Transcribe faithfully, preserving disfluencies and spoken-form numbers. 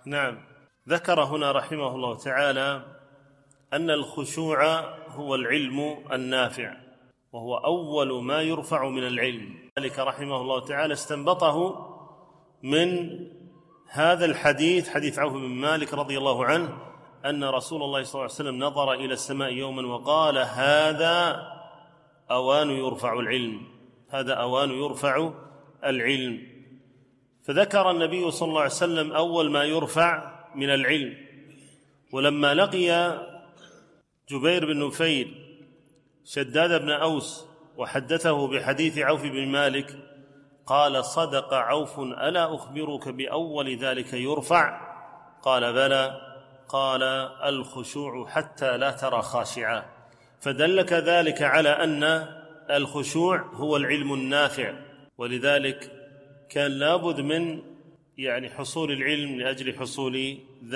نعم. ذكر هنا رحمه الله تعالى أن الخشوع هو العلم النافع، وهو أول ما يرفع من العلم. ذلك رحمه الله تعالى استنبطه من هذا الحديث، حديث عوف بن مالك رضي الله عنه، أن رسول الله صلى الله عليه وسلم نظر إلى السماء يوما وقال: هذا أوان يرفع العلم، هذا أوان يرفع العلم. فذكر النبي صلى الله عليه وسلم أول ما يرفع من العلم. ولما لقي جبير بن نفير شداد بن أوس وحدثه بحديث عوف بن مالك قال: صدق عوف، ألا أخبرك بأول ذلك يرفع؟ قال: بلى. قال: الخشوع حتى لا ترى خاشعا. فدلك ذلك على أن الخشوع هو العلم النافع، ولذلك كان لابد من يعني حصول العلم لأجل حصول ذلك.